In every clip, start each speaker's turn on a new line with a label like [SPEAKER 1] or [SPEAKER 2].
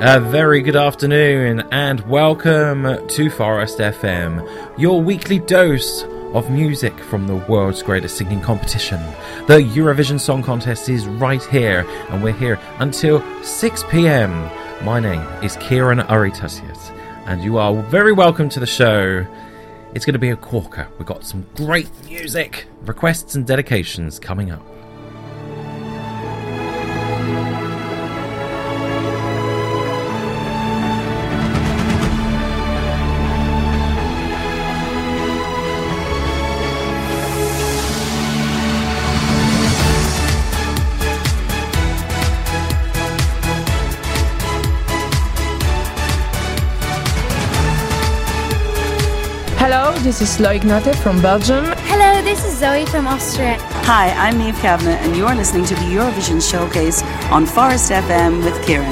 [SPEAKER 1] A very good afternoon and welcome to Forest FM, your weekly dose of music from the world's greatest singing competition. The Eurovision Song Contest is right here, and we're here until 6 p.m. My name is Kieran Aritasius, and you are very welcome to the show. It's going to be a corker. We've got some great music, requests and dedications coming up.
[SPEAKER 2] Hello, this is Loïc Notte from Belgium.
[SPEAKER 3] Hello, this is Zoe from Austria.
[SPEAKER 4] Hi, I'm Niamh Kavanagh, and you're listening to the Eurovision Showcase on Forest FM with Kieran.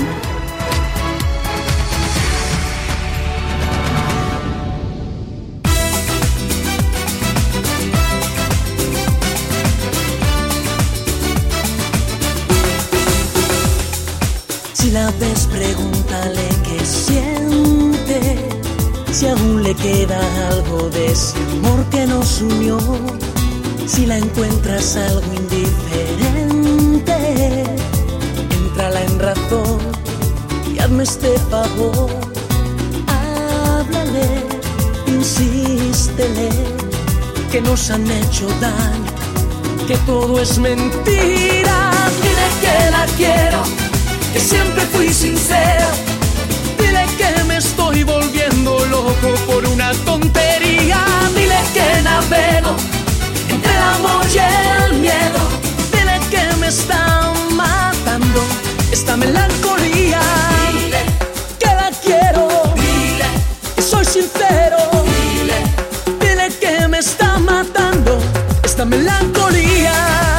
[SPEAKER 5] Si la ves, pregúntale qué siente. Si aún le queda algo de ese amor que nos unió, si la encuentras algo indiferente, éntrala en razón y hazme este favor. Háblale, insístele, que nos han hecho daño, que todo es mentira. Dile que la quiero, que siempre fui sincero. Dile que me estoy volviendo loco por una tontería. Dile que navego entre el amor y el miedo. Dile que me está matando esta melancolía. Dile que la quiero. Dile que soy sincero. Dile que me está matando esta melancolía.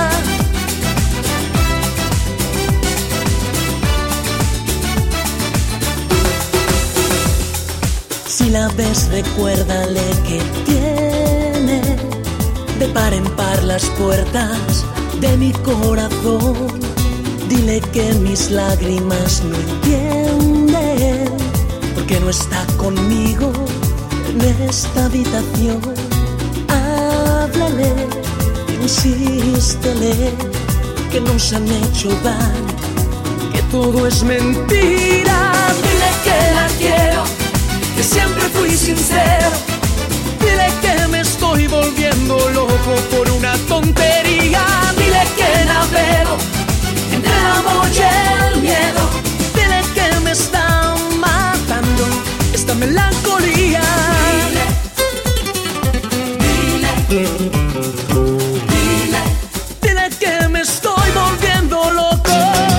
[SPEAKER 5] Si la ves, recuérdale que tiene de par en par las puertas de mi corazón. Dile que mis lágrimas no entienden, porque no está conmigo en esta habitación. Háblale, insístele, que nos han hecho daño, que todo es mentira. Dile que la quiero, que siempre fui sincero. Dile que me estoy volviendo loco por una tontería. Dile que navego entre el amor y el miedo. Dile que me está matando esta melancolía. Dile que me estoy volviendo loco.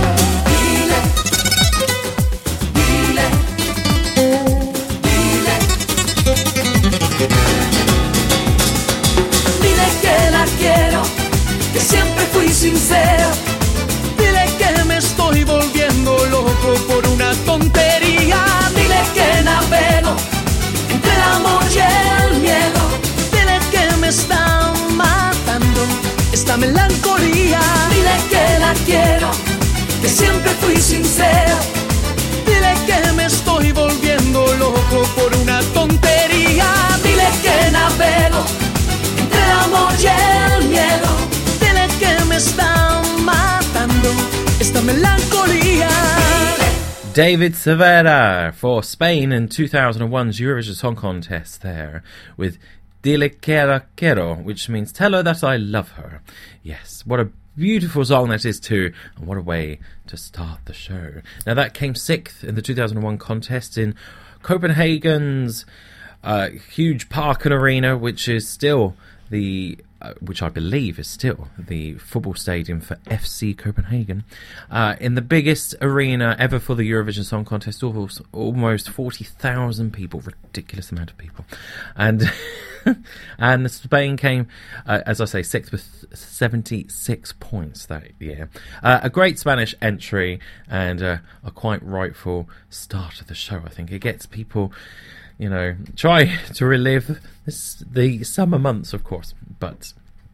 [SPEAKER 5] Dile que la quiero, que siempre fui sincero. Dile que me estoy volviendo loco por una tontería. Dile que navego entre el amor y el miedo. Dile que me está matando esta melancolía. Dile que la quiero, que siempre fui sincero. Dile que me estoy volviendo loco por una tontería. Dile que navego entre el amor y el miedo. Dile que me está matando esta melancolía.
[SPEAKER 1] David Civera for Spain in 2001's Eurovision Song Contest there with Dile que la quiero, which means tell her that I love her. Yes, what a beautiful song that is too, and what a way to start the show. Now that came 6th in the 2001 contest in Copenhagen's huge Parken Arena, which is still which I believe is still the football stadium for FC Copenhagen, in the biggest arena ever for the Eurovision Song Contest, almost 40,000 people, ridiculous amount of people, and and Spain came, as I say, 6th with 76 points that year. A great Spanish entry and a quite rightful start of the show. I think it gets people, try to relive the summer months, of course, but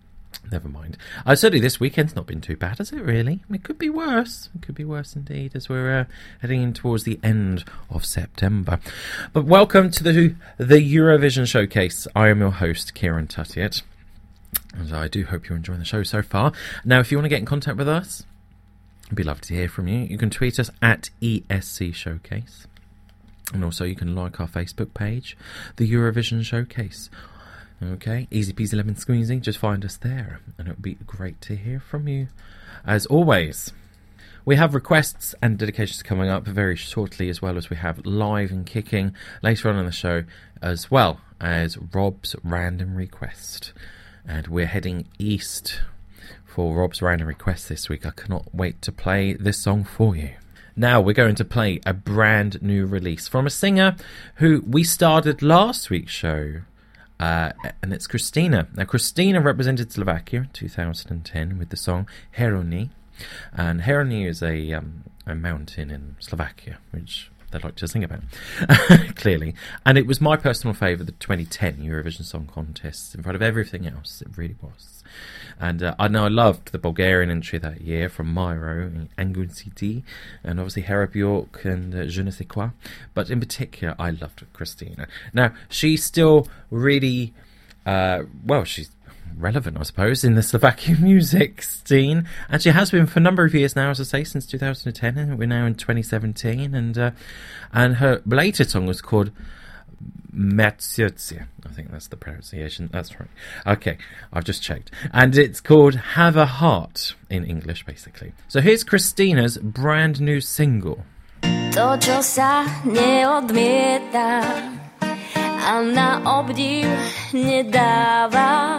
[SPEAKER 1] Never mind. Certainly this weekend's not been too bad, has it really? It could be worse. It could be worse indeed as we're heading in towards the end of September. But welcome to the Eurovision Showcase. I am your host, Kieran Tuttiett. And I do hope you're enjoying the show so far. Now, if you want to get in contact with us, it'd be lovely to hear from you. You can tweet us at ESC Showcase. And also you can like our Facebook page, the Eurovision Showcase. Okay, easy peasy lemon squeezy, just find us there, and it would be great to hear from you. As always, we have requests and dedications coming up very shortly, as well as we have live and kicking later on in the show, as well as Rob's random request. And we're heading east for Rob's random request this week. I cannot wait to play this song for you. Now we're going to play a brand new release from a singer who we started last week's show. And it's Kristina. Now, Kristina represented Slovakia in 2010 with the song Herony. And Herony is a mountain in Slovakia, which they like to sing about, clearly. And it was my personal favourite, the 2010 Eurovision Song Contest, in front of everything else. It really was. And I know I loved the Bulgarian entry that year from Myro and Angun City, and obviously Hera Bjork and Je ne sais quoi. But in particular, I loved Kristina. Now, she's still really, she's relevant, I suppose, in the Slovakian music scene. And she has been for a number of years now, as I say, since 2010. And we're now in 2017. And her latest song was called Matsutsia. I think that's the pronunciation. That's right. Okay, I've just checked. And it's called Have a Heart in English, basically. So here's Kristina's brand new single.
[SPEAKER 6] To, čo sa neodmieta a na obdiv nedáva,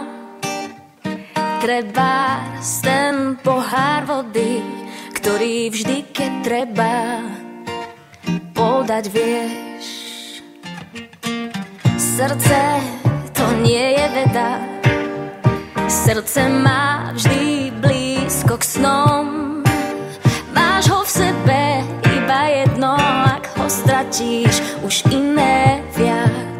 [SPEAKER 6] treba ten pohár vody, ktorý vždy, keď treba, podať vieš. Srdce to nie je veda, srdce má vždy blízko k snom. Máš ho v sebe iba jedno, ak ho stratíš, už iné viac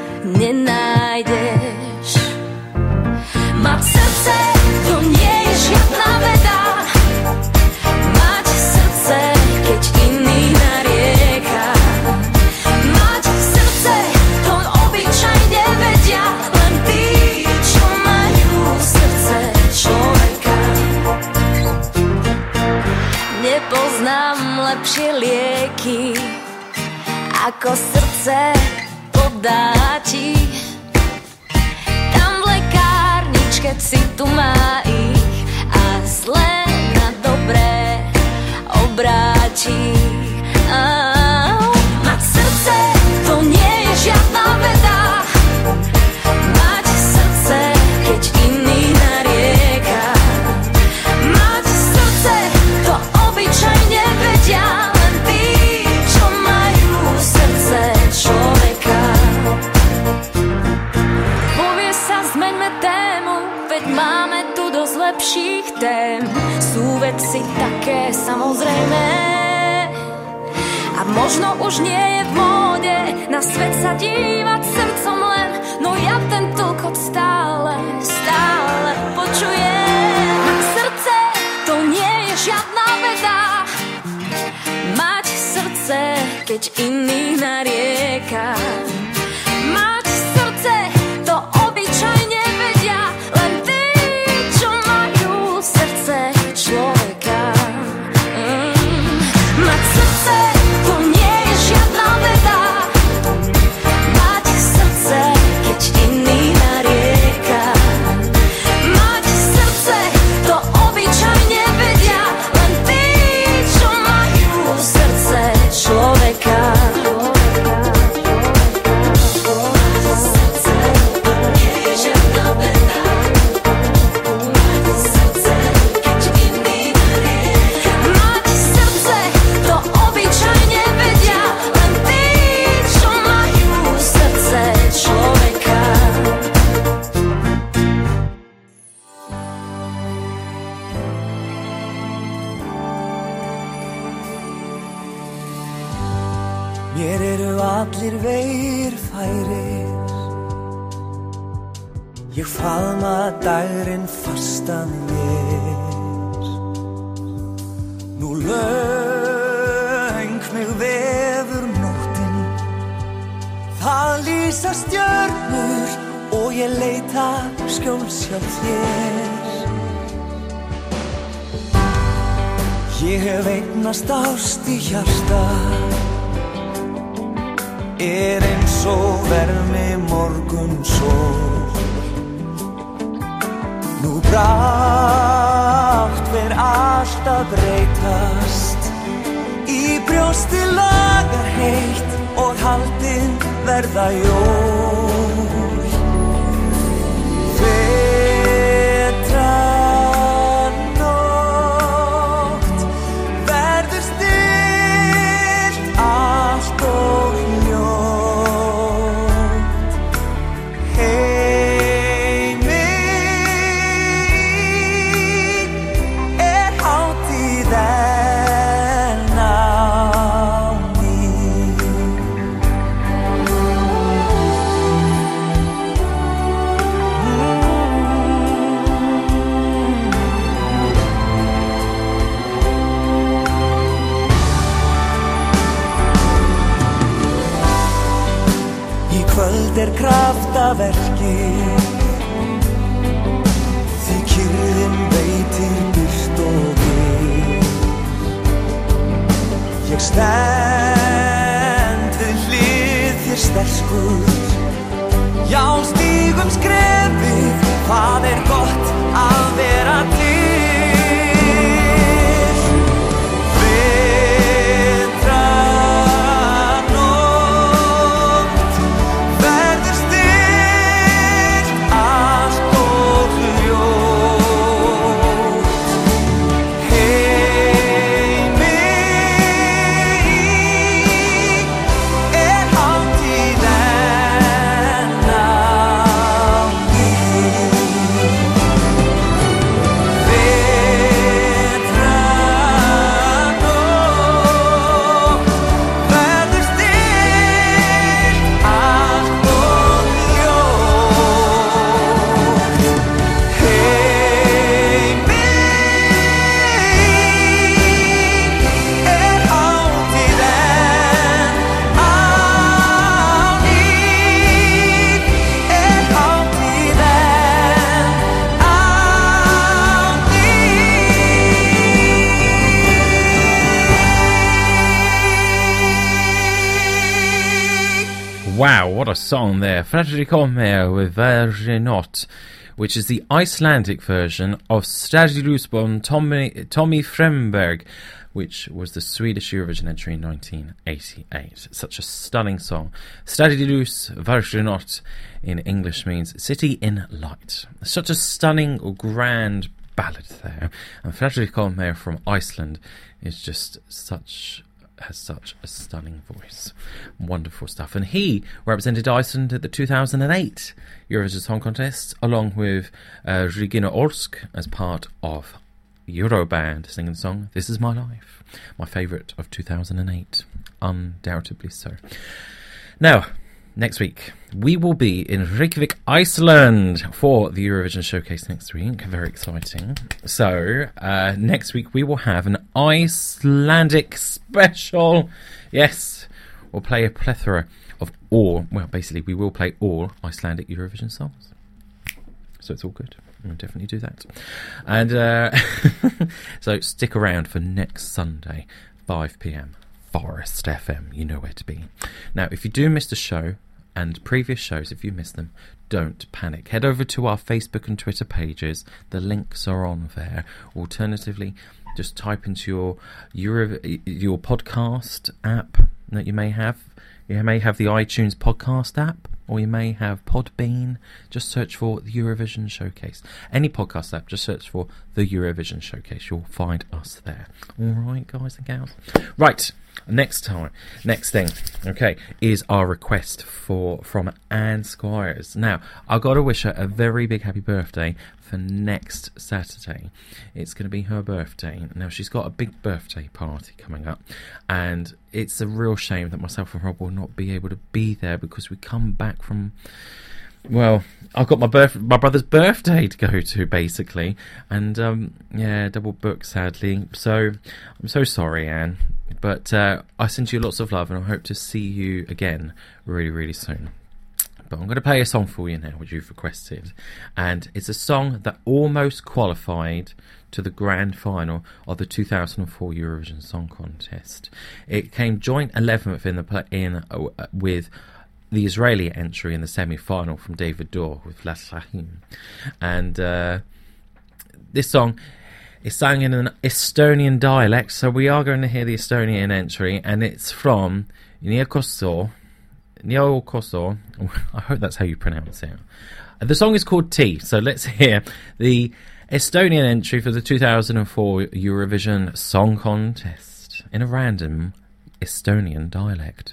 [SPEAKER 6] nenájdeš. Mať srdce to nie je žiadna veda, mať srdce, keď iný narieka. Mať srdce to obyčajne vedia len tí, čo majú srdce človeka. Nepoznám lepšie lieky, ako srdce podá ti. Tam v lekárničke si tu má ich a zlé na dobré obráti. Mať srdce to nie je žiadna veda, mať srdce, keď iný narieka. Mať srdce to obyčajne vedia len tí, čo majú srdce človeka. Povie sa, zmeňme tému, veď máme tu dosť lepších tém. Sú veci také samozrejmé a možno už nie je v móde na svet sa dívať srdcom len, no ja ten tlkot stále počujem. Srdce to nie je žiadna veda, mať srdce, keď iný narieka. Mať srdce to obyčajne vedia len tí, čo majú srdce človeka. Mať srdce to nie je žiadna veda, mať srdce, keď iný narieka. Mať srdce to obyčajne vedia len tí, čo majú srdce človeka.
[SPEAKER 5] Mér eru allir vegir færir, Ég faðma dagurinn fastan mér. Nú löng mig vefur nóttin. Það lýsa stjörnur og ég leita skjóls hjá þér. Ég hef eignast ást í hjarta. Eins og vermi morgunsól. Nú brátt fer allt að breytast. Í brjósti lagar heitt og haldin verða jól. Vetranótt verður stillt allt og hljótt. Heiminn er hátíð en á ný. Í kvöld er kraftaverkið. Því kyrrðin veitir burt og við. Ég stend við hlið þér sterkur. Já, stígum skrefið. Það er gott að vera til. Vetranótt verður stillt allt og hljótt. Heiminn er hátíð en á ný. Vetranótt verður stillt allt og hljótt. Heiminn er hátíð en á ný. Er hátíð en á ný.
[SPEAKER 1] Wow, what a song there. Fredrik Holmér with Verginot, which is the Icelandic version of Stadilus by Tommy Fremberg, which was the Swedish Eurovision entry in 1988. Such a stunning song. Stadilus Verginot in English means City in Light. Such a stunning, grand ballad there. And Fredrik Holmér from Iceland is just has such a stunning voice. Wonderful stuff. And he represented Iceland at the 2008 Eurovision Song Contest, along with Regina Orsk as part of Euroband, singing the song This Is My Life. My favourite of 2008. Undoubtedly so. Now, next week, we will be in Reykjavik, Iceland for the Eurovision Showcase next week. Very exciting. So, next week we will have an Icelandic special. Yes, we'll play a plethora of basically we will play all Icelandic Eurovision songs. So it's all good. We'll definitely do that. And so stick around for next Sunday, 5 p.m. Forest FM. You know where to be. Now, if you do miss the show, and previous shows, if you miss them, don't panic. Head over to our Facebook and Twitter pages. The links are on there. Alternatively, just type into your podcast app that you may have. You may have the iTunes podcast app, or you may have Podbean. Just search for the Eurovision Showcase. Any podcast app, just search for the Eurovision Showcase. You'll find us there. All right, guys and gals. Right. Next thing, okay, is our request from Anne Squires. Now, I've got to wish her a very big happy birthday for next Saturday. It's going to be her birthday. Now, she's got a big birthday party coming up, and it's a real shame that myself and Rob will not be able to be there because we come back from Well, I've got my brother's birthday to go to, basically, and double booked, sadly. So I'm so sorry, Anne, but I send you lots of love, and I hope to see you again really, really soon. But I'm going to play a song for you now, which you've requested, and it's a song that almost qualified to the grand final of the 2004 Eurovision Song Contest. It came joint 11th with the Israeli entry in the semi-final from David Dorr with Lasahim. And this song is sung in an Estonian dialect, so we are going to hear the Estonian entry, and it's from Niokosor. I hope that's how you pronounce it. The song is called Tea, so let's hear the Estonian entry for the 2004 Eurovision Song Contest in a random Estonian dialect.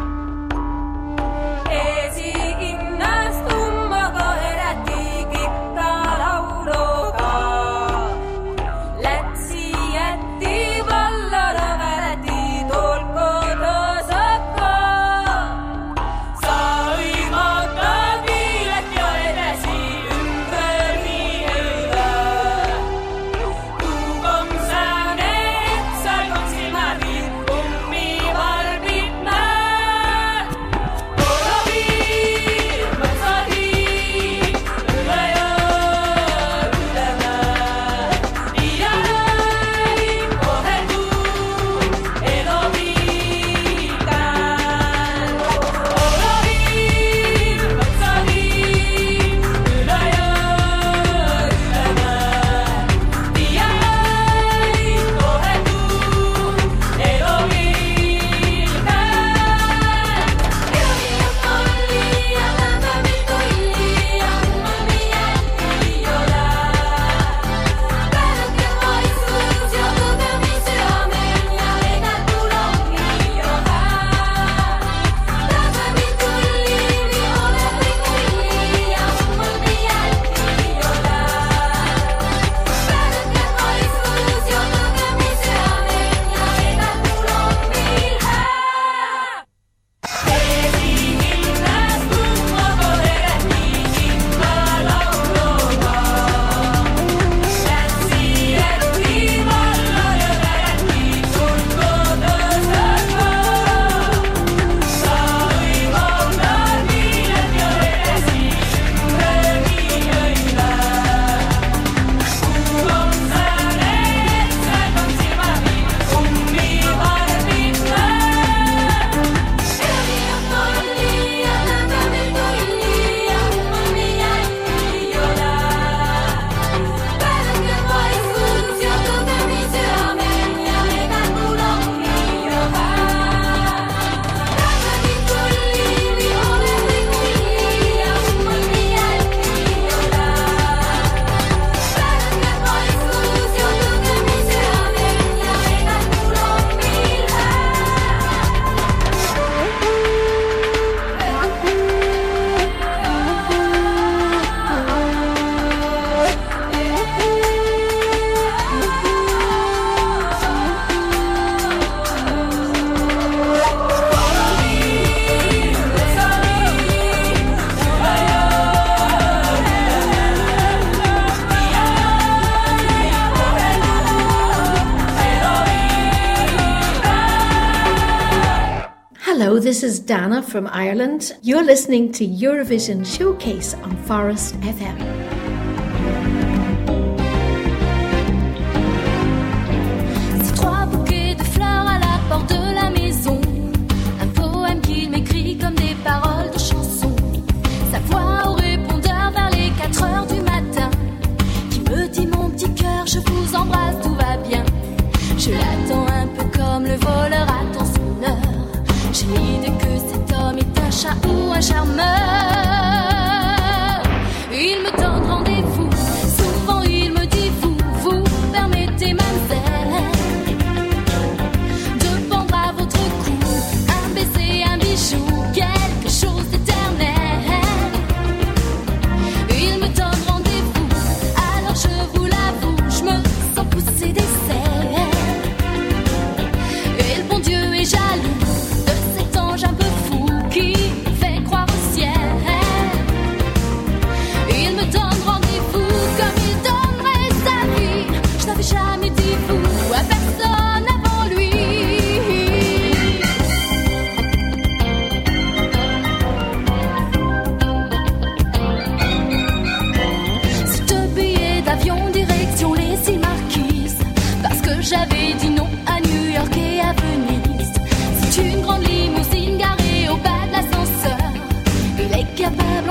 [SPEAKER 7] Hello, this is Dana from Ireland. You're listening to Eurovision Showcase on Forest FM.
[SPEAKER 6] C'est 3 bouquets de fleurs à la porte de la maison. Un poème qu'il m'écrit comme des paroles de chansons. Sa voix au répondeur vers les 4 heures du matin. Qui me dit mon petit cœur, je vous embrasse, tout va bien. Je l'attends un peu comme le voleur attend son heure. J'ai l'idée que cet homme est un chat ou un charmeur. Il me tend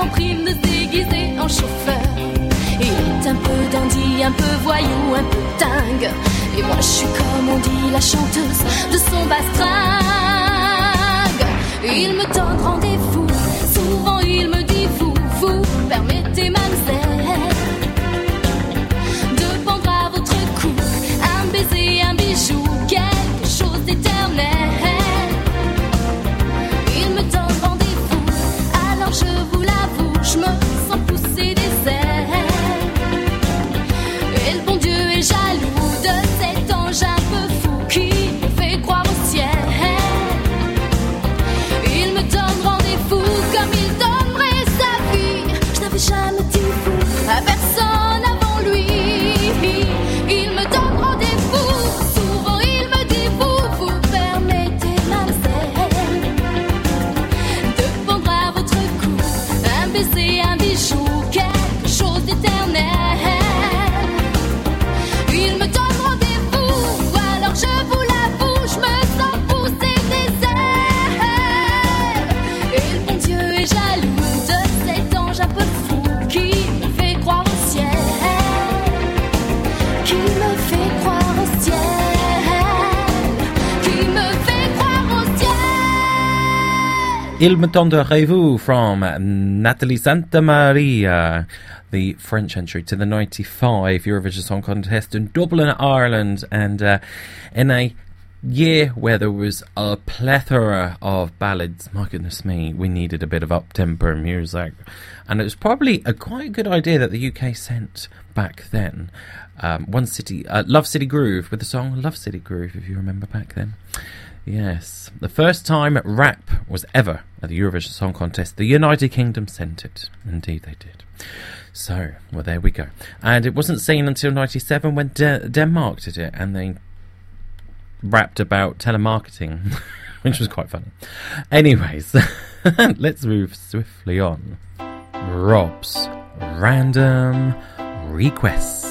[SPEAKER 6] compris, il me déguisait en chauffeur. Il est un peu dandy, un peu voyou, un peu dingue. Et moi je suis comme on dit la chanteuse de son bastringue. Il me donne rendez-vous, souvent il me dit vous permettez mademoiselle de pendre à votre cou un baiser, un bijou, quelque chose d'éternel. Il me donne rendez-vous, alors je vous l'avoue, je me sens pousser des ailes. Et le bon Dieu est jaloux de cet ange un peu fou qui me fait croire au ciel. Il me donne rendez-vous comme il donnerait sa vie. Je n'avais jamais dit vous à personne avant lui. Il me donne rendez-vous, souvent il me dit vous permettez mademoiselle de pendre à votre cou un baiser, un bijou, quelque chose d'éternel. Il me donne rendez-vous, alors je vous l'avoue, je me sens pousser des ailes. Et le bon Dieu est jaloux de cet ange un peu fou qui me fait croire au ciel. Qui me fait croire au ciel. Qui me fait croire au ciel.
[SPEAKER 1] Il me donnerez-vous from Nathalie Santamaria, the French entry to the 95 Eurovision Song Contest in Dublin, Ireland, and in a year where there was a plethora of ballads. My goodness me, we needed a bit of up-tempo music, and it was probably a quite good idea that the UK sent back then One City, Love City Groove, with the song Love City Groove, if you remember back then. Yes, the first time rap was ever at the Eurovision Song Contest, the United Kingdom sent it. Indeed they did. So, well, there we go. And it wasn't seen until 97 when Denmark did it, and they rapped about telemarketing, which was quite funny. Anyways, let's move swiftly on. Rob's Random Request.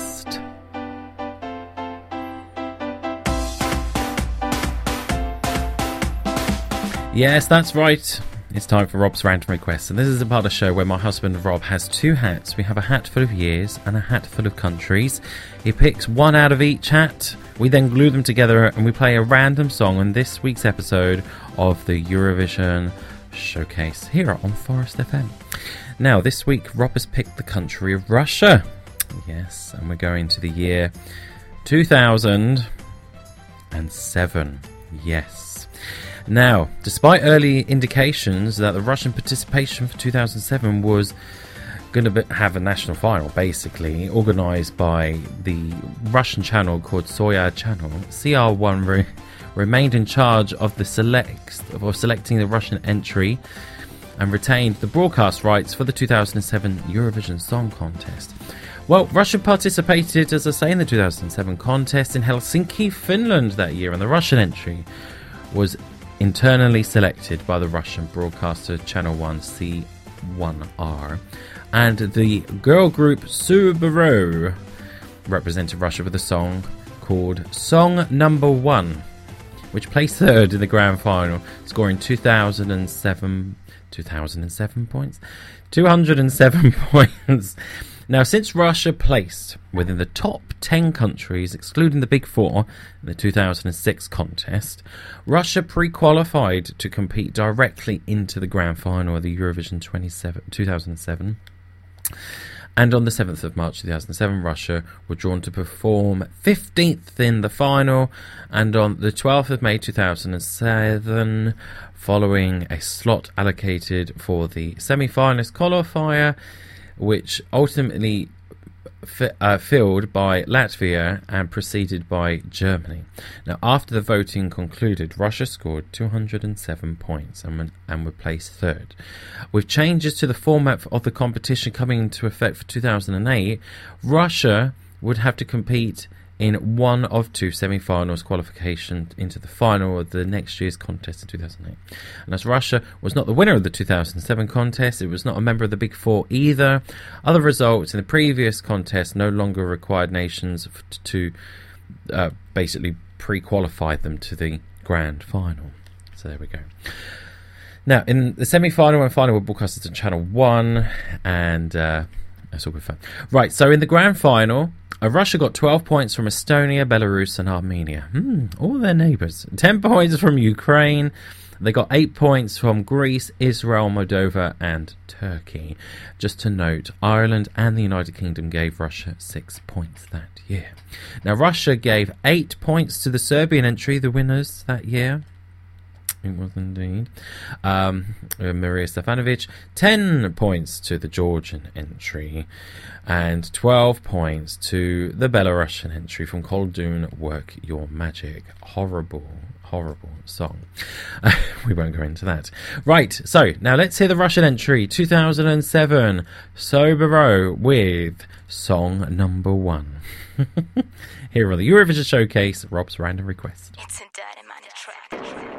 [SPEAKER 1] Yes, that's right. It's time for Rob's Random Request, and this is a part of the show where my husband Rob has two hats. We have a hat full of years and a hat full of countries. He picks one out of each hat. We then glue them together and we play a random song on this week's episode of the Eurovision Showcase here on Forest FM. Now, this week Rob has picked the country of Russia. Yes, and we're going to the year 2007. Yes. Now, despite early indications that the Russian participation for 2007 was going to have a national final, basically, organised by the Russian channel called Soya Channel, CR1 remained in charge of selecting the Russian entry and retained the broadcast rights for the 2007 Eurovision Song Contest. Well, Russia participated, as I say, in the 2007 contest in Helsinki, Finland that year, and the Russian entry was internally selected by the Russian broadcaster Channel 1 C1R, and the girl group Subaru represented Russia with a song called Song Number 1, which placed third in the grand final, scoring 207 points. 207 points. Now, since Russia placed within the top 10 countries, excluding the Big Four, in the 2006 contest, Russia pre-qualified to compete directly into the grand final of the Eurovision 2007. And on the 7th of March 2007, Russia were drawn to perform 15th in the final. And on the 12th of May 2007, following a slot allocated for the semi-finalist qualifier, which ultimately filled by Latvia and preceded by Germany. Now, after the voting concluded, Russia scored 207 points and were placed third. With changes to the format of the competition coming into effect for 2008, Russia would have to compete in one of two semi-finals qualification into the final of the next year's contest in 2008. And as Russia was not the winner of the 2007 contest, it was not a member of the Big Four either. Other results in the previous contest no longer required nations to basically pre-qualify them to the grand final. So there we go. Now, in the semi-final and final were broadcasted on Channel 1, and that's all good fun. Right, so in the grand final, Russia got 12 points from Estonia, Belarus and Armenia. All their neighbours. 10 points from Ukraine. They got 8 points from Greece, Israel, Moldova and Turkey. Just to note, Ireland and the United Kingdom gave Russia 6 points that year. Now, Russia gave 8 points to the Serbian entry, the winners that year. It was indeed. Maria Stefanovic, 10 points to the Georgian entry, and 12 points to the Belarusian entry from Koldun, Work Your Magic. Horrible song. We won't go into that. Right, so now let's hear the Russian entry, 2007, Soboro with song number 1. Here on the Eurovision Showcase, Rob's Random Request.
[SPEAKER 6] It's a dirty money track.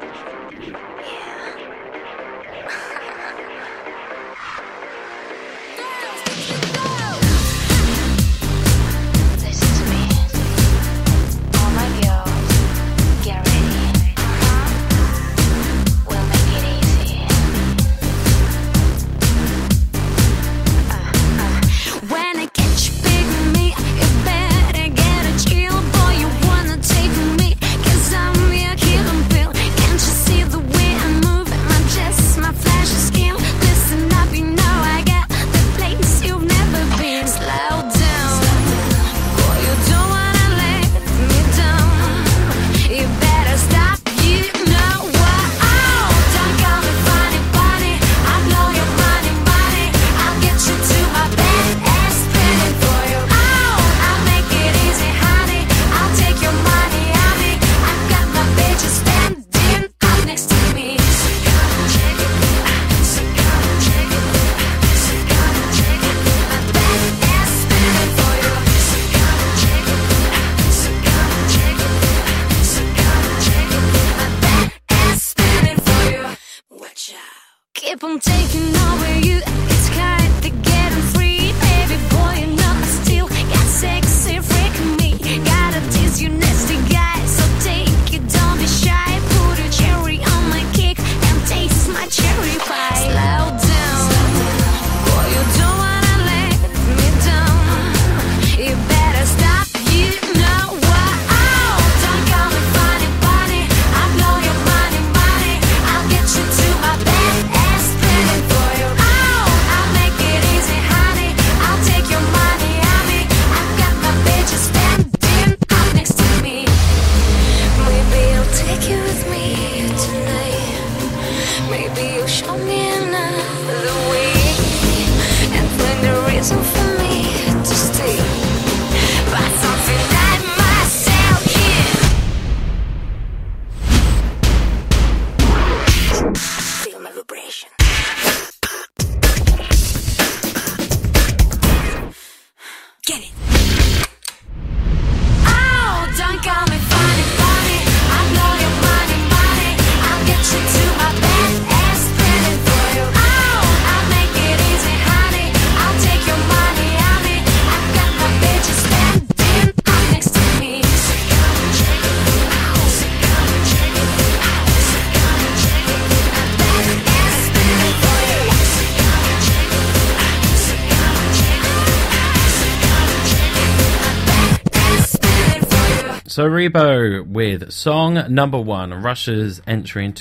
[SPEAKER 1] So Rebo with song number 1, Russia's entry in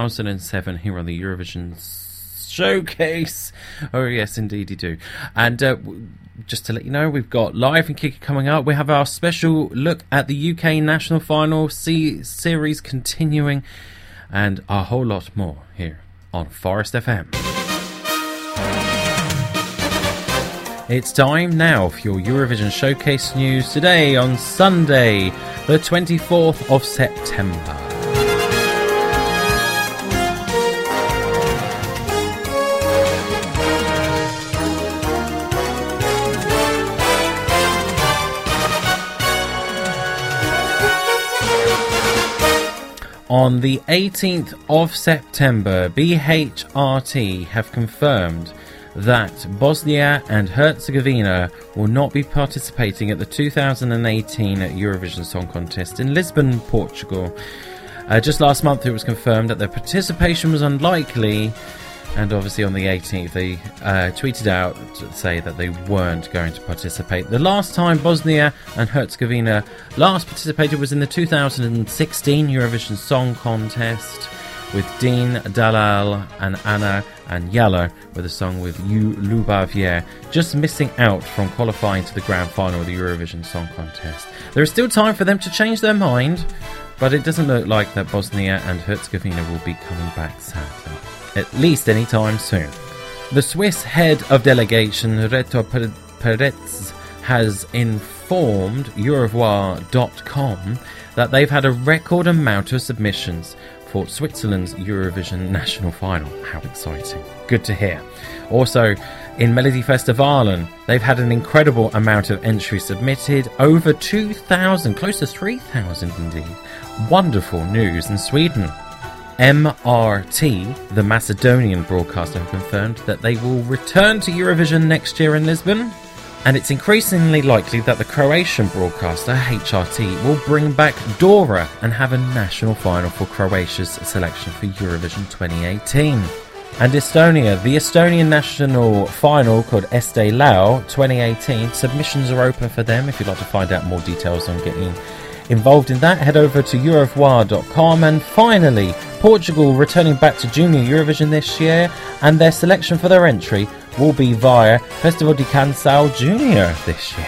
[SPEAKER 1] 2007 here on the Eurovision Showcase. Oh yes, indeed you do. And just to let you know, we've got Live and Kiki coming up. We have our special look at the UK National Final series continuing, and a whole lot more here on Forest FM. It's time now for your Eurovision Showcase news today on Sunday, the 24th of September. On the 18th of September, BHRT have confirmed that Bosnia and Herzegovina will not be participating at the 2018 Eurovision Song Contest in Lisbon, Portugal. Just last month it was confirmed that their participation was unlikely, and obviously on the 18th they tweeted out to say that they weren't going to participate. The last time Bosnia and Herzegovina last participated was in the 2016 Eurovision Song Contest, with Dean, Dalal and Anna and Yala with a song with You Lubav Je, just missing out from qualifying to the grand final of the Eurovision Song Contest. There is still time for them to change their mind, but it doesn't look like that Bosnia and Herzegovina will be coming back, sadly, at least anytime soon. The Swiss head of delegation, Reto Peretz, has informed Eurovoix.com that they've had a record amount of submissions for Switzerland's Eurovision national final. How exciting. Good to hear. Also, in Melodifestivalen, they've had an incredible amount of entries submitted, over 2,000, close to 3,000 indeed. Wonderful news in Sweden. MRT, the Macedonian broadcaster, have confirmed that they will return to Eurovision next year in Lisbon, and it's increasingly likely that the Croatian broadcaster HRT will bring back Dora and have a national final for Croatia's selection for Eurovision 2018. And Estonia, the Estonian national final called Este Lau 2018, submissions are open for them. If you'd like to find out more details on getting involved in that, head over to Eurovoix.com. And finally, Portugal returning back to Junior Eurovision this year, and their selection for their entry will be via Festival de Canção Junior this year.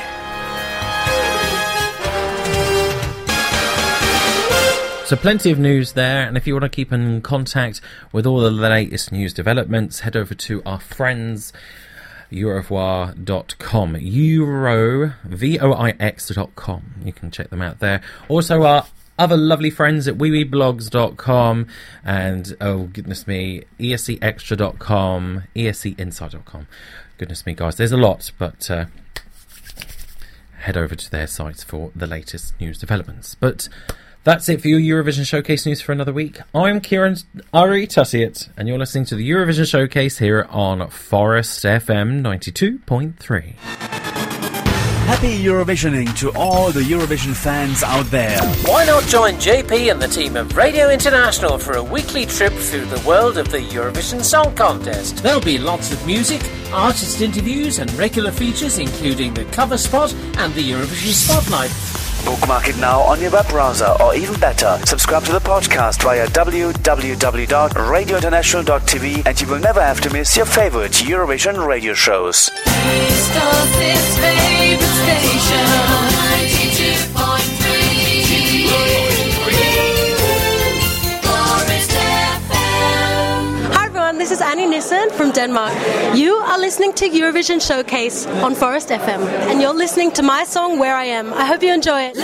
[SPEAKER 1] So plenty of news there, and if you want to keep in contact with all the latest news developments, head over to our friends Eurovoix.com, Voix.com. You can check them out there. Also, our other lovely friends at weeblogs.com and, oh goodness me, ESCextra.com, ESCinsight.com. Goodness me, guys, there's a lot, but head over to their sites for the latest news developments. But that's it for your Eurovision Showcase news for another week. I'm Kieran Ari Tussiett, and you're listening to the Eurovision Showcase here on Forest FM 92.3.
[SPEAKER 8] Happy Eurovisioning to all the Eurovision fans out there.
[SPEAKER 9] Why not join JP and the team of Radio International for a weekly trip through the world of the Eurovision Song Contest? There'll be lots of music, artist interviews and regular features, including the cover spot and the Eurovision Spotlight.
[SPEAKER 8] Bookmark it now on your web browser, or even better, subscribe to the podcast via www.radiointernational.tv, and you will never have to miss your favorite Eurovision radio shows.
[SPEAKER 10] Hi everyone, this is Annie Nissen from Denmark. You are listening to Eurovision Showcase on Forest FM, and you're listening to my song Where I Am. I hope you enjoy it.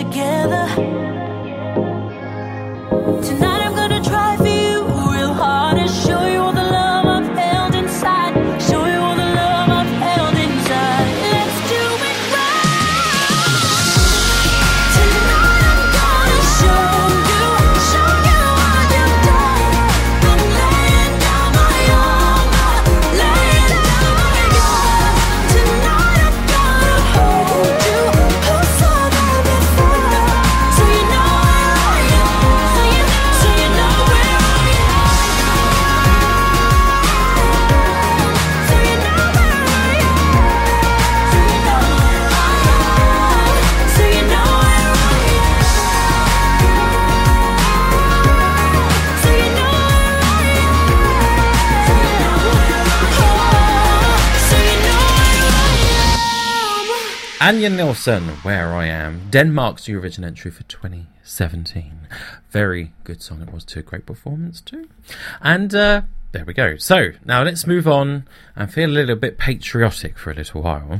[SPEAKER 6] together. Tonight I'm gonna try for you real hard and show you all the love I've held inside. Show you all the love I've held inside. Let's do it right. Tonight I'm gonna show you what you've done. I'm laying down my armor, laying down my guard. Tonight I'm gonna hold you, who's so there before. So you know where I am, so you know where I am. So you know where I am, so you know where I am. So you know where I am, so you know where I am. So you know where I am.
[SPEAKER 1] Anja Nilsson, Where I Am, Denmark's Eurovision entry for 2017. Very good song it was too, great performance too. And there we go. So, now let's move on and feel a little bit patriotic for a little while.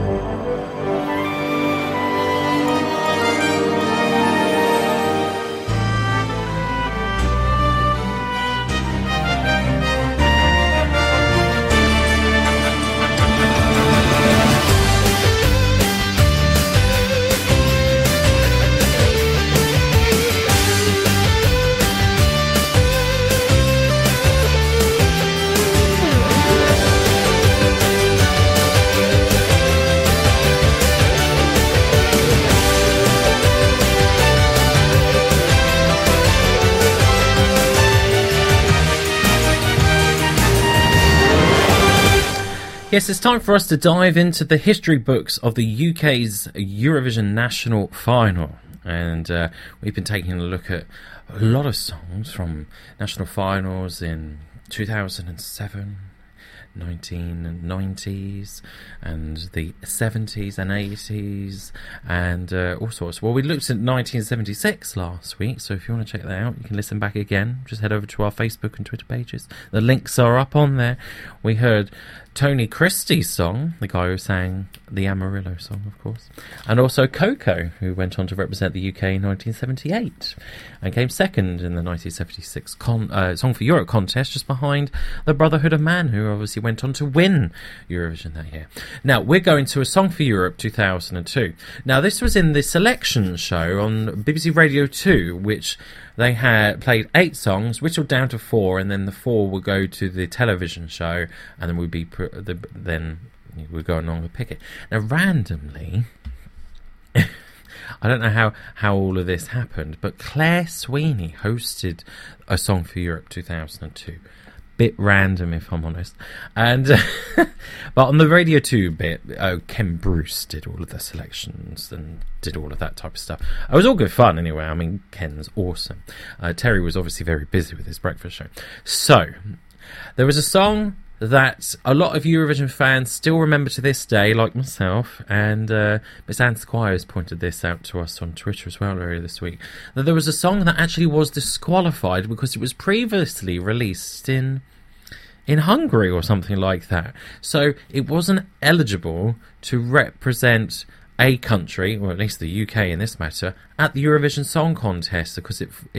[SPEAKER 1] Yes, it's time for us to dive into the history books of the UK's Eurovision National Final. And we've been taking a look at a lot of songs from national finals in 2007, 1990s, and the 70s and 80s, and all sorts. Well, we looked at 1976 last week, so if you want to check that out, you can listen back again. Just head over to our Facebook and Twitter pages. The links are up on there. We heard Tony Christie's song, the guy who sang the Amarillo song, of course, and also Coco, who went on to represent the UK in 1978 and came second in the 1976 Song for Europe contest, just behind the Brotherhood of Man, who obviously went on to win Eurovision that year. Now, we're going to a Song for Europe 2002. Now, this was in the selection show on BBC Radio 2, which they had played 8 songs, whittled down to 4, and then the 4 would go to the television show, and then we'd go along and pick it. Now, randomly, I don't know how all of this happened, but Claire Sweeney hosted a Song for Europe 2002. Bit random, if I'm honest. And but on the Radio 2 bit, Ken Bruce did all of the selections and did all of that type of stuff. It was all good fun anyway. I mean, Ken's awesome. Terry was obviously very busy with his breakfast show. So, there was a song that a lot of Eurovision fans still remember to this day, like myself, and Miss Anne Squires pointed this out to us on Twitter as well earlier this week, that there was a song that actually was disqualified because it was previously released in Hungary or something like that. So it wasn't eligible to represent a country, or at least the UK in this matter, at the Eurovision Song Contest because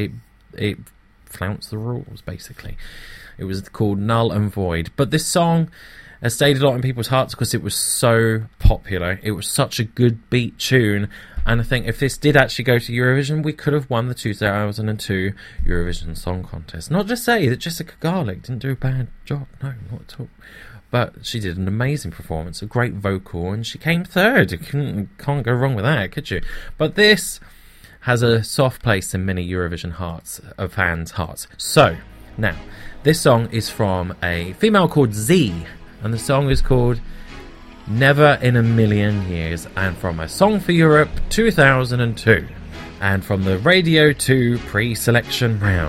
[SPEAKER 1] it flounced the rules, basically. It was called Null and Void. But this song has stayed a lot in people's hearts because it was so popular. It was such a good beat tune. And I think if this did actually go to Eurovision, we could have won the 2002 Eurovision Song Contest. Not to say that Jessica Garlick didn't do a bad job. No, not at all. But she did an amazing performance, a great vocal, and she came third. You can't go wrong with that, could you? But this has a soft place in many Eurovision fans' hearts. So, now, this song is from a female called Z, and the song is called Never in a Million Years, and from a Song for Europe 2002, and from the Radio 2 pre-selection round.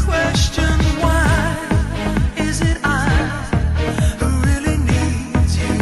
[SPEAKER 5] Who really needs you?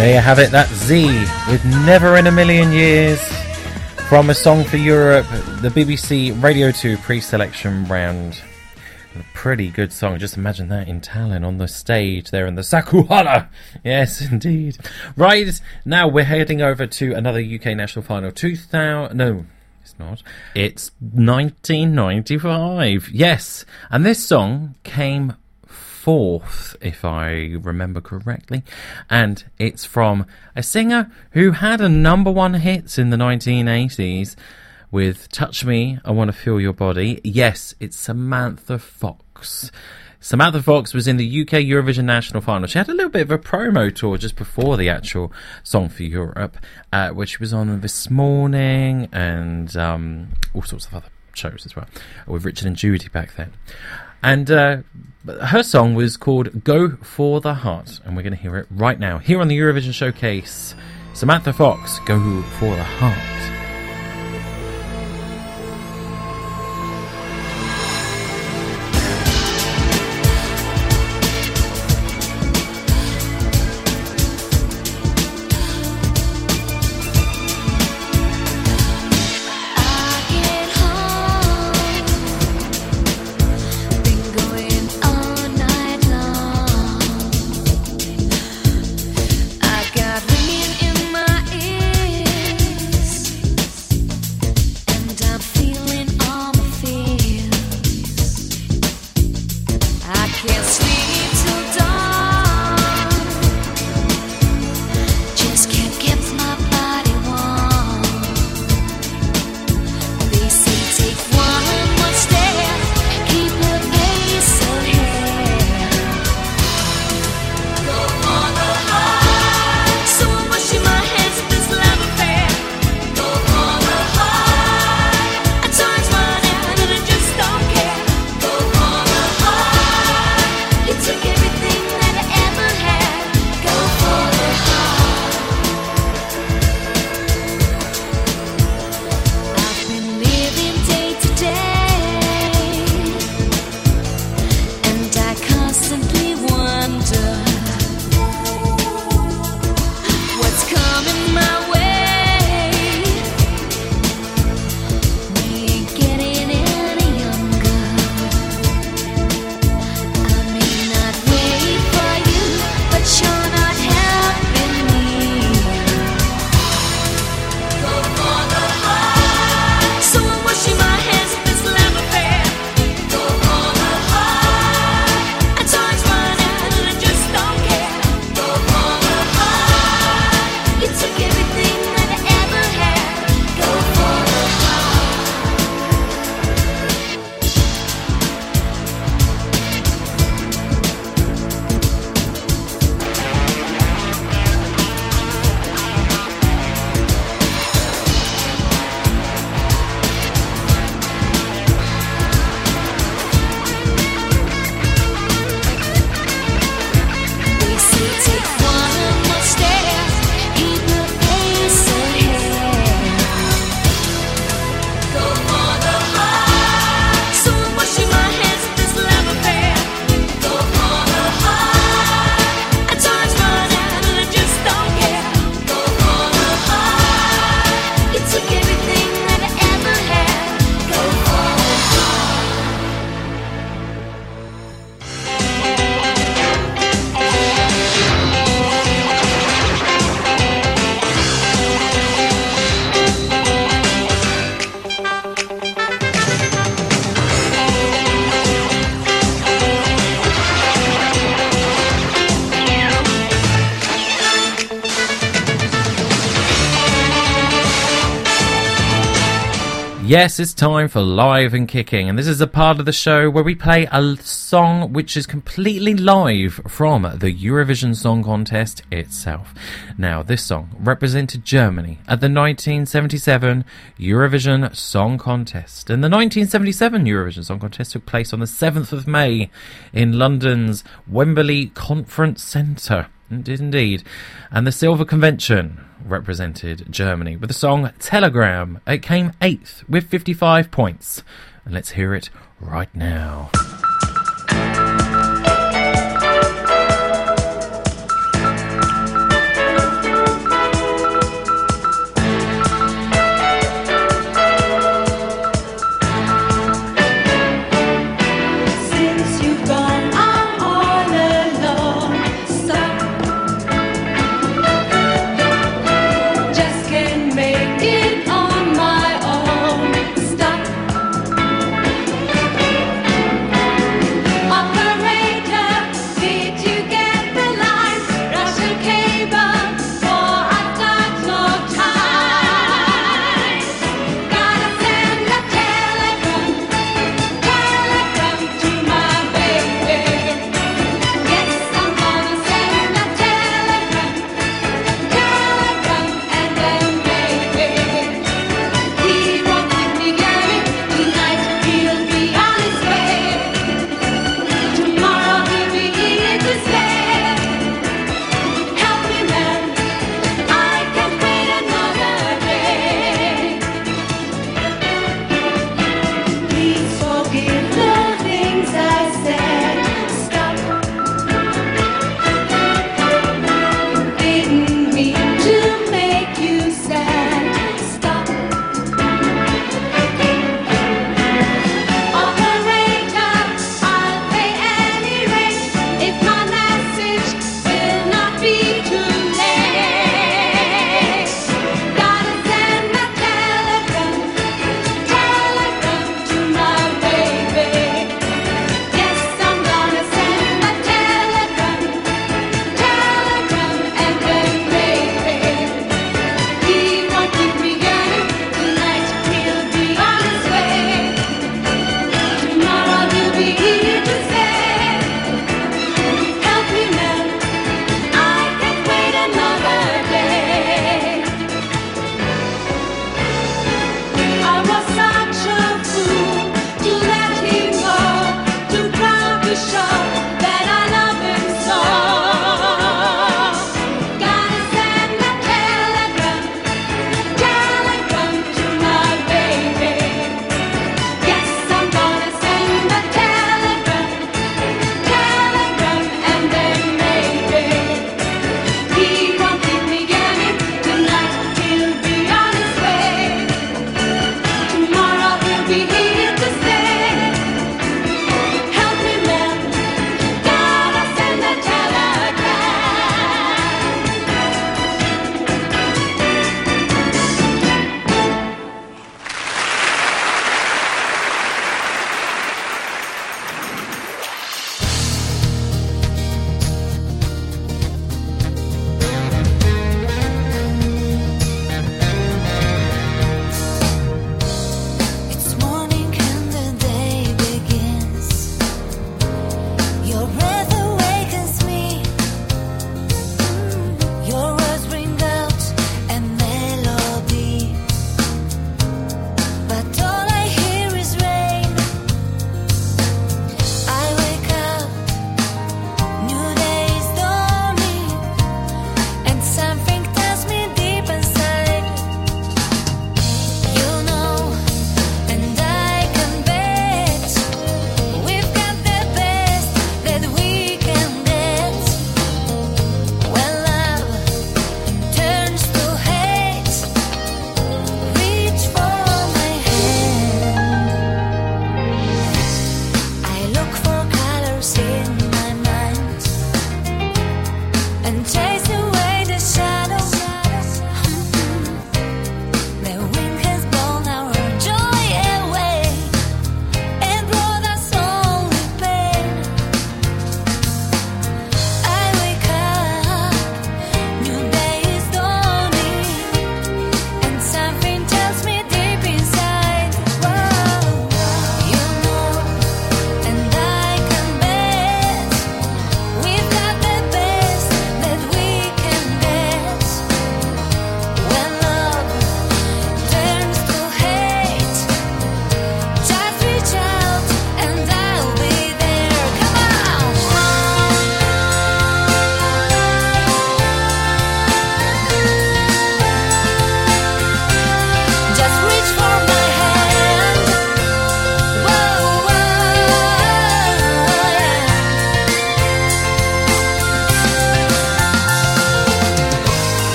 [SPEAKER 1] There you have it, that's Z with Never in a Million Years from A Song for Europe, the BBC Radio 2 pre-selection round. A pretty good song. Just imagine that in Tallinn on the stage there in the Sakuhara. Yes, indeed. Right, now we're heading over to another UK national final. No, it's not. It's 1995. Yes, and this song came fourth, if I remember correctly, and it's from a singer who had a number one hit in the 1980s with Touch Me, I Want to Feel Your Body. Yes, it's Samantha Fox. Samantha Fox was in the UK Eurovision National Final. She had a little bit of a promo tour just before the actual Song for Europe, which she was on This Morning and all sorts of other shows as well, with Richard and Judy back then. And her song was called Go for the Heart, and we're going to hear it right now, here on the Eurovision Showcase. Samantha Fox, Go for the Heart. Yes, it's time for Live and Kicking, and this is a part of the show where we play a song which is completely live from the Eurovision Song Contest itself. Now, this song represented Germany at the 1977 Eurovision Song Contest, and the 1977 Eurovision Song Contest took place on the 7th of May in London's Wembley Conference Centre. Indeed. And the Silver Convention represented Germany with the song Telegram. It came 8th with 55 points. And let's hear it right now.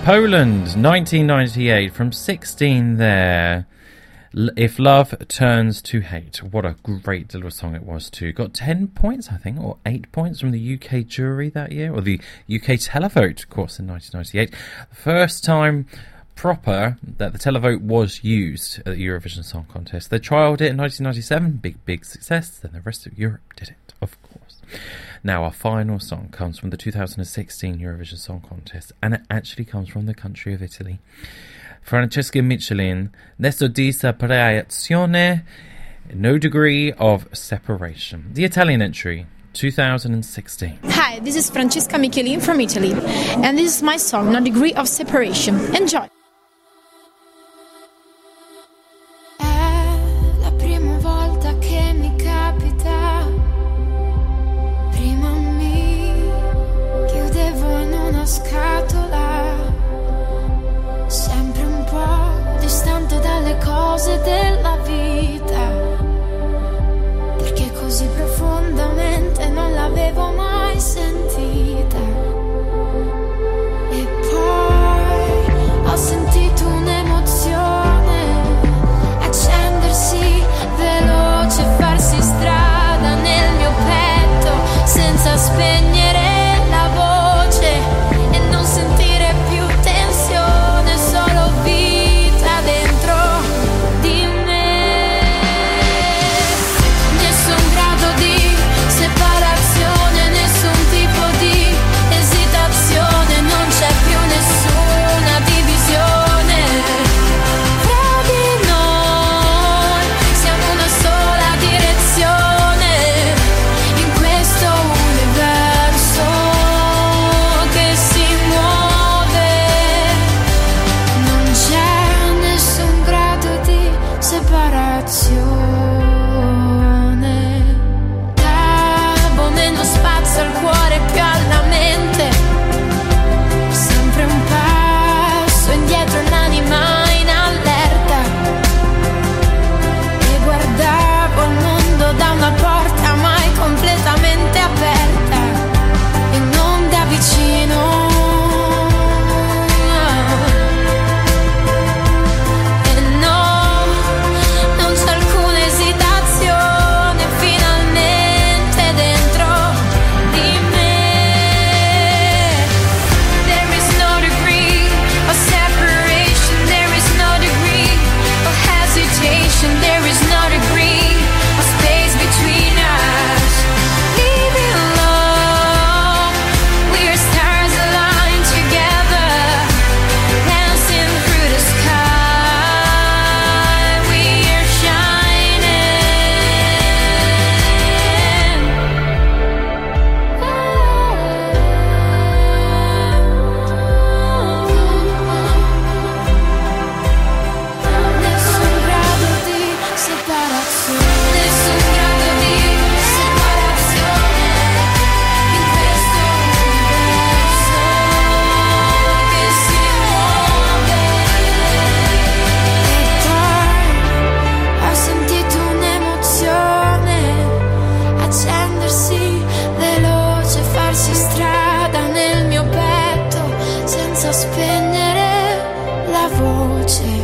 [SPEAKER 1] Poland, 1998, from 16 there. If Love Turns to Hate. What a great little song it was too. Got 10 points, I think, or 8 points from the UK jury that year, or the UK televote, of course, in 1998. The first time proper that the televote was used at the Eurovision Song Contest. They trialled it in 1997, big success, then the rest of Europe did it, of course. Now our final song comes from the 2016 Eurovision Song Contest, and it actually comes from the country of Italy. Francesca Michelin, Nesso di separazione, No Degree of Separation. The Italian entry, 2016.
[SPEAKER 2] Hi, this is Francesca Michelin from Italy, and this is my song, No Degree of Separation. Enjoy!
[SPEAKER 6] Sempre un po' distante dalle cose della vita, perché così profondamente non l'avevo mai sentita. E poi ho sentito un'emozione accendersi veloce, farsi strada nel mio petto senza spegnere la voce e non sentire più tensione, solo vita dentro di me. Nessun grado di separazione, nessun tipo di esitazione, non c'è più nessuna divisione fra di noi, siamo una sola direzione in questo universo che si muove. Non c'è nessun grado di separazione. Davo meno spazio al cuore, più alla mente, sempre un passo indietro, l'anima in allerta, e guardavo il mondo da una porta mai completamente aperta e non da vicino. E no, non c'è alcuna esitazione finalmente dentro di me. There is no degree of separation, there is no degree of hesitation, there is no degree of space between us. Leaving alone, we are stars aligned together, dancing through the sky. We are shining. Nessun grado di separazione, nessun grado di separazione in questo universo che si muove. E poi ho sentito un'emozione accendersi veloce, farsi strada nel mio petto senza spegnere la voce.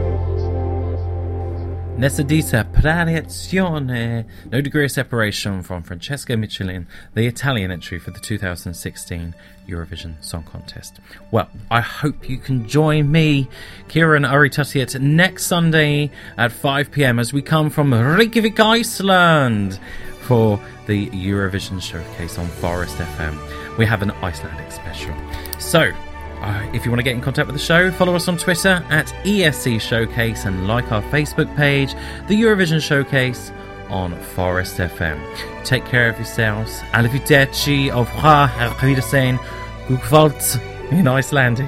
[SPEAKER 1] Nessa di separazione, No Degree of Separation from Francesca Michelin, the Italian entry for the 2016 Eurovision Song Contest. Well, I hope you can join me, Kieran Uritutiet, next Sunday at 5 p.m. as we come from Reykjavik, Iceland for the Eurovision Showcase on Forest FM. We have an Icelandic special. So, if you want to get in contact with the show, follow us on Twitter at ESC Showcase and like our Facebook page, the Eurovision Showcase on Forest FM. Take care of yourselves. Arrivederci, au revoir, auf Wiedersehen, Gukvalt in Icelandic.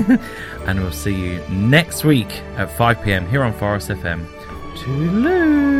[SPEAKER 1] And we'll see you next week at 5 p.m. here on Forest FM. Toodaloo!